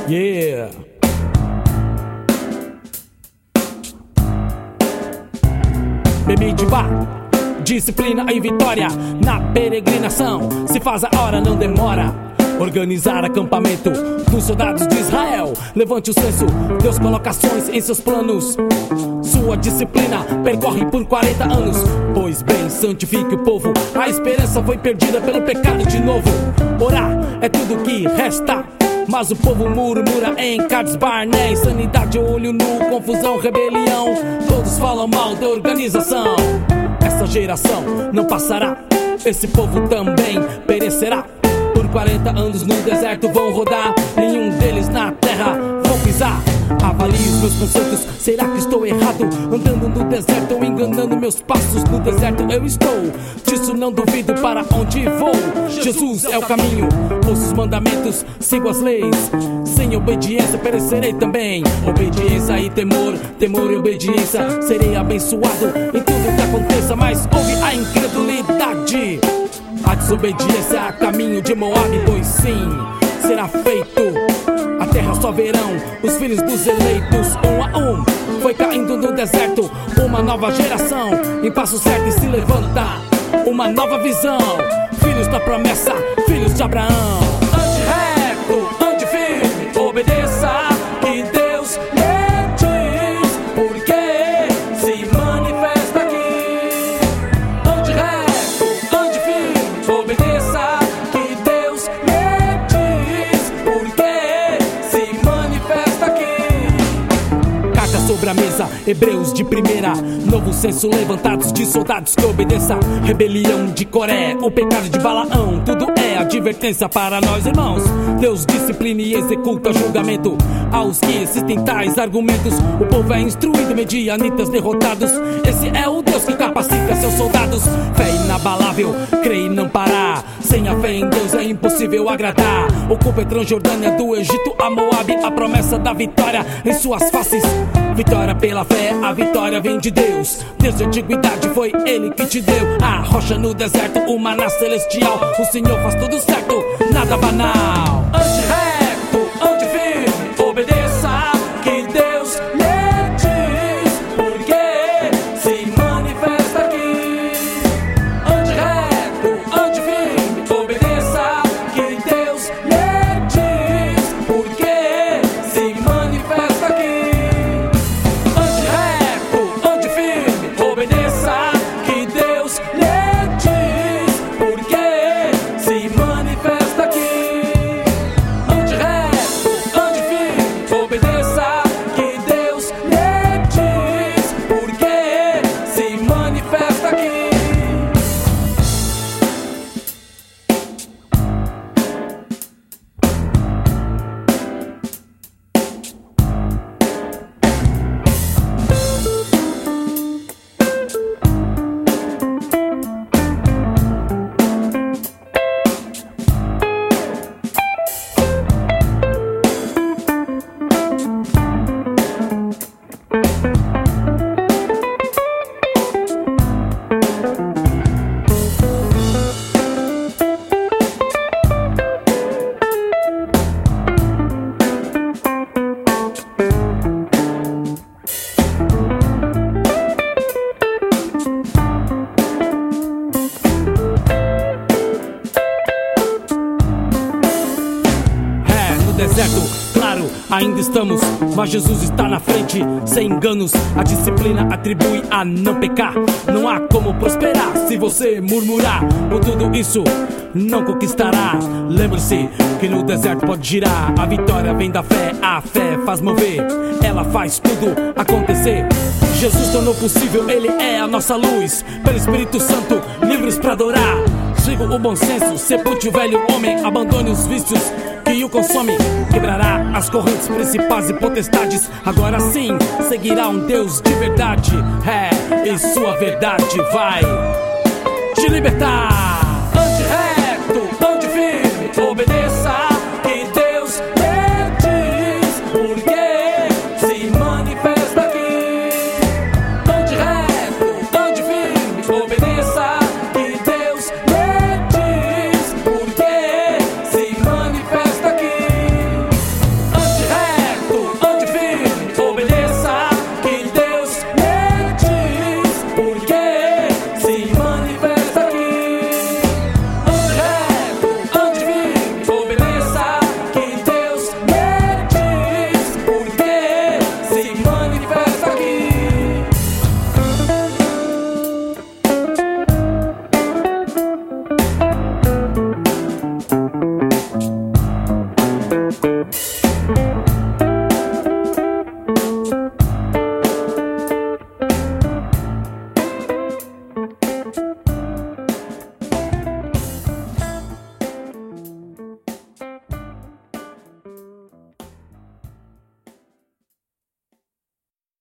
Yeah. Bebê de bar, disciplina e vitória. Na peregrinação se faz a hora, não demora. Organizar acampamento dos soldados de Israel. Levante o senso, Deus coloca ações em seus planos. Sua disciplina percorre por 40 anos. Pois bem, santifique o povo. A esperança foi perdida pelo pecado de novo. Orar é tudo que resta, mas o povo murmura em Cades Barnea. Insanidade, olho nu, confusão, rebelião. Todos falam mal da organização. Essa geração não passará, esse povo também perecerá. Por 40 anos no deserto vão rodar, nenhum deles na terra vão pisar. Avalie os meus conceitos, será que estou errado? Andando no deserto ou enganando meus passos? No deserto eu estou, disso não duvido, para onde vou. Jesus é o caminho, ouço os mandamentos, sigo as leis. Sem obediência perecerei também. Obediência e temor, temor e obediência. Serei abençoado em tudo que aconteça, mas houve a incredulidade. A desobediência é caminho de Moabe, pois sim, será feito. A terra só verão os filhos dos eleitos, um a um. Foi caindo no deserto uma nova geração, em passo certo e se levanta uma nova visão. Filhos da promessa, filhos de Abraão. Ande reto, ande firme, obedeça que Deus lhe diz, porque se manifesta aqui. Ande reto, ande firme, obedeça que Deus lhe diz, porque se manifesta aqui. Carta sobre a mesa, Hebreus de primeira. Novo censo, levantados de soldados que obedeça. Rebelião de Coré, o pecado de Balaão. Tudo é advertência para nós, irmãos. Deus disciplina e executa julgamento aos que existem tais argumentos. O povo é instruído, medianitas derrotados. Esse é o Deus que capacita seus soldados. Fé inabalável, crê e não parar. Sem a fé em Deus é impossível agradar. Ocupa a Transjordânia, do Egito a Moabe. A promessa da vitória em suas faces. Vitória pela fé, a vitória vem de Deus. Desde a antiguidade foi Ele que te deu a rocha no deserto, o maná celestial. O Senhor faz tudo certo, nada banal. Ande reto, ande firme, obedeça que Deus lhe diz, porque se manifesta aqui. Ande reto, ande firme, obedeça que Deus lhe diz, porque se manifesta aqui. Ande reto, ande firme, obedeça que Deus lhe diz, porque se manifesta aqui. Ande reto, ande firme, obedeça que Deus lhe diz, porque se manifesta aqui. Deserto, claro, ainda estamos, mas Jesus está na frente, sem enganos. A disciplina atribui a não pecar. Não há como prosperar se você murmurar. Com tudo isso, não conquistará. Lembre-se que no deserto pode girar. A vitória vem da fé, a fé faz mover. Ela faz tudo acontecer. Jesus tornou possível, Ele é a nossa luz. Pelo Espírito Santo, livres pra adorar. Siga o bom senso, sepulte o velho homem. Abandone os vícios que o consome. Quebrará as correntes principais e potestades. Agora sim, seguirá um Deus de verdade. E sua verdade vai te libertar.